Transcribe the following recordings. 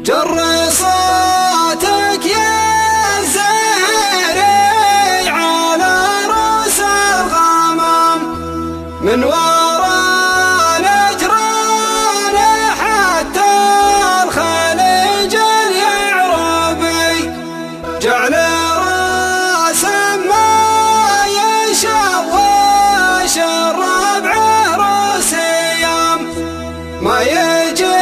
جر صوتك يا زهري على رؤوس الغمام من وراء نجران حتى الخليج اليعربي جعل راس ما يشوش الربع روسيام ما يجي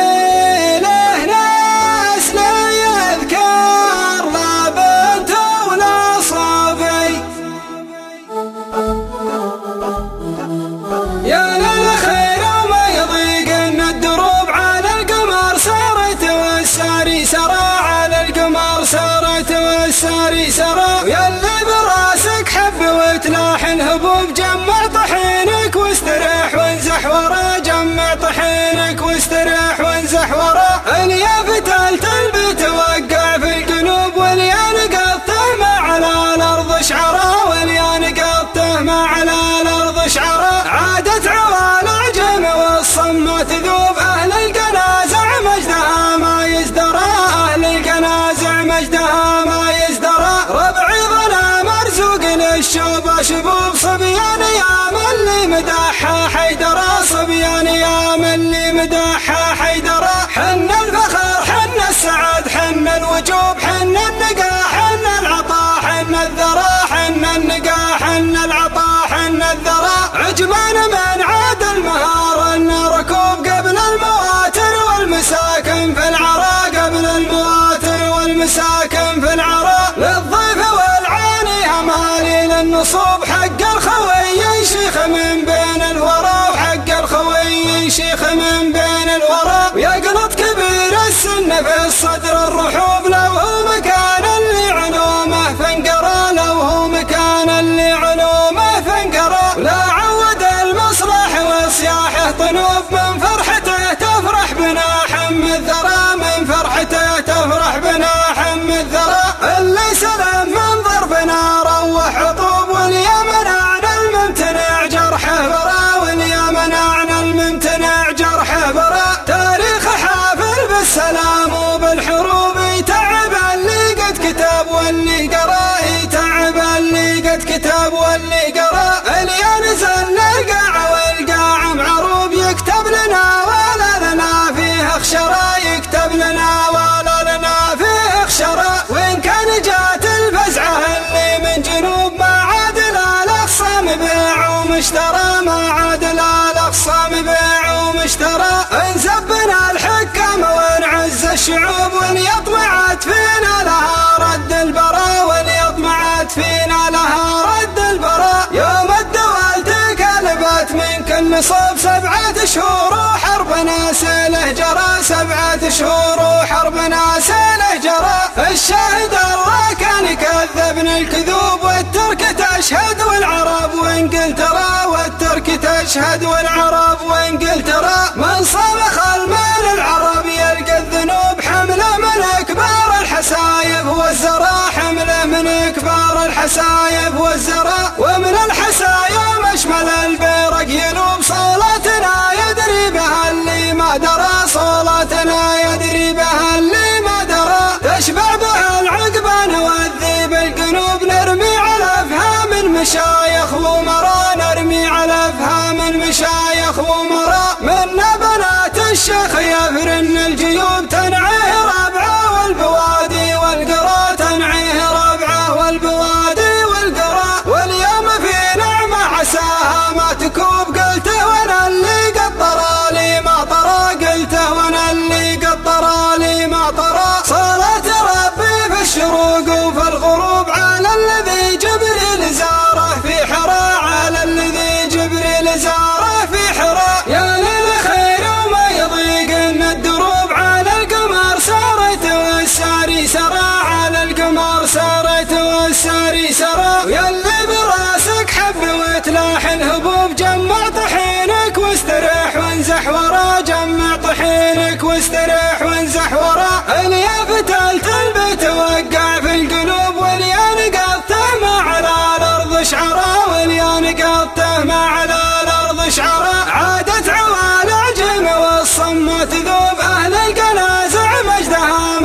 يا للخير وما يضيق ان الدروب على القمر سارت والساري سرى على القمر سارت والساري سرى ويا اللي براسك حب وتلاحن هبوب جمع طحينك واستريح وانزح ورا جمع طحينك واستريح وانزح ورا اليافة التلب توقع في القلوب واليان قطه ما على الارض شعره واليان قطه ما على الارض شعره عادت عوال عجم والصمة تذوب أهل القنازع مجدها ما يزدرى أهل القنازع مجدها ما يزدرى ربعي ظلام مرزوق للشوبة شبوب صبيان يا من اللي مدحها حيدرى صبيان يا من اللي مدحها حيدرى حن الفخر حن السعد حن الوجوب حن النقا حن العطاء حن الذرى حن النقا حن العطاء حن الذرى عجمان من عاد المهار ان ركوب قبل المواتر والمساكن في العراء قبل المواتر والمساكن في العراء للضيف والعاني همالي للنصوب حق الخوي شيخ من بين الورى وحق الخوي شيخ من بين الورى ويقلط كبير السن في الصدر الرحوب لو هو مكان اللي علومه فانقرى لو هو مكان اللي علومه فانقرى لا عود المصلح وصياحه طنوف من فرحته تفرح بنا حم الذرى من فرحته تفرح بنا حم الذرى اللي سلم من ضربنا روح عطوب واليا منعنا الممتنع جرحه برا واليا منعنا الممتنع جرحه برا تاريخ حافل بالسلام وبالحروب يتعب اللي قد كتب واللي قرا يتعب اللي قد كتب واللي قرا اليا نزل القاع والقاع معروب يكتب لنا ولا لنا فيه اخشرا يكتب لنا ولا لنا فيه اخشرا وين كان جات الفزعه اللي من جنوب ما عاد لا الاقصى مبيع ومشترى ما عاد لا الاقصى مبيع ومشترى انزبنا الحكام ونعز الشعوب وان يطمعت فينا لها رد البراء وان يطمعت فينا لها رد البراء يوم الدول تقلبت من كل صوب 7 شهور وحربنا سيله جرى 7 شهور وحربنا سيله جرى الشاهد الله كان يكذبنا الكذوب والترك تشهد والعرب وانجلترا والترك تشهد والعرب وانجلترا من صرخ المال العرب يلقى الذنوب حمله من اكبار الحسايب والزرا حمله من اكبار الحسايب والزرا ومن الحسايا مشمل البيرق ينوب صولتنا يدري بها اللي ما درى صولتنا يدري بها اللي ما درى تشبع بها العقبان والذيب القنوب نرمي على افهام المشايخ ومرا نرمي على افهام المشايخ ومرا منا بنات الشيخ يفرن الجيوب تنعيه ربعه والبوادي والقرى تنعيه ربعه والبوادي والقرى واليوم في نعمه عساها ما تكوب قلته وانا اللي قطر لي ما طرى قلته وانا اللي قطر لي ما طرى صلاة ربي في الشروق وفي الغروب على الذي جبريل زاره في حراء على الذي جبريل زاره في حراء يا للخير وما يضيق ان الدروب على القمر سارت والساري سرى على القمر سارت والساري سرى ويا اللي براسك حب وتلاحن هبوب جمع طحينك واستريح وانزح ورا جمع طحينك واستريح وانزح ورا اليافة التلب توقع في القلوب واليان قطه ما على الارض شعره واليان قطه ما على الارض شعره عادت عوال عجم والصمة تذوب اهل القنازع مجدها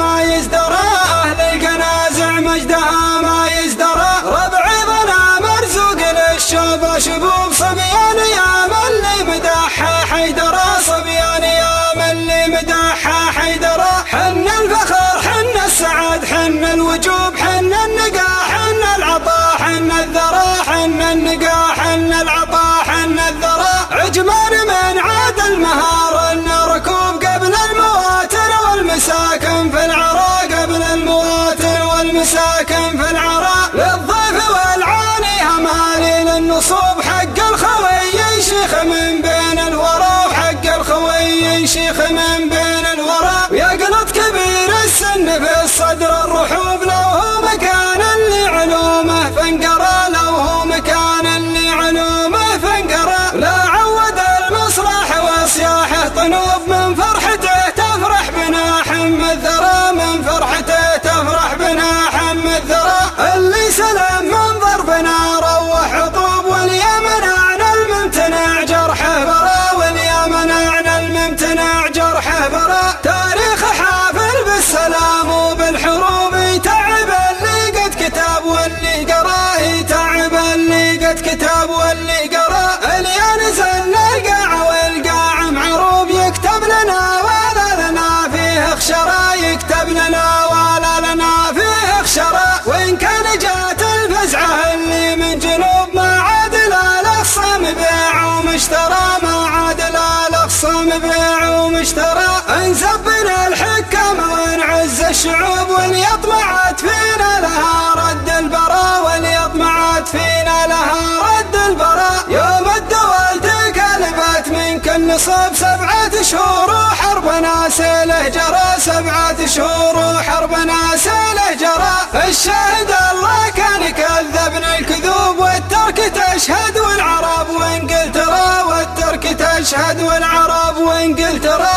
حيدر صبيان يا من لي مدحها حيدر. حن الفخر حن السعد حن الوجوب حن النقا حن العطاء حن الذرى حن النقا حن العطاء حن الذرى. عجمان من عاد المهار ان ركوب قبل المواتر والمساكن في العراء قبل المواتر والمساكن في العراء. للضيف والعاني همالي للنصوب حق الخوي شيخ من بين الورى وحق الخوي شيخ من بين الورى. ويقلط كبير السن في الصدر الرحوب لو هو مكان اللي علومه فانقرا لو هو مكان اللي علومه فانقرا. لا عود المصرح وصياحه طنوب من فرحته تفرح بنا حم الذرى من فرحته تفرح بنا حم الذرى. اللي سلم من ضربنا روح عطوب واليا منعنا الممتنع جرحه برا واليا منعنا الممتنع جرحه برا. تاريخ حافل بالسلام وبالحروب يتعب اللي قد كتاب واللي قرا يتعب اللي قد كتاب واللي قرا. اليا نزلنا القاع والقاع معروب يكتب لنا ولا لنا فيه خشرا يكتب لنا ولا لنا فيه خشرا. وإن كان جات الفزعة اللي من جنوب ما عاد لا الأقصى مبيع ومشترى ما عاد لا الأقصى مبيع ومشترى. انزبنا الحكام ونعز الشعوب واللي طمعت فينا لها رد البراء واللي طمعت فينا لها رد البراء. يوم الدول تقلبت من كل صوب 7 شهور وحربنا سيله جرى 7 شهور وحربنا سيله جرى. الشاهد الله كان يكذبنا الكذوب والترك تشهد والعرب وانجلترا والترك تشهد والعرب وانجلترا.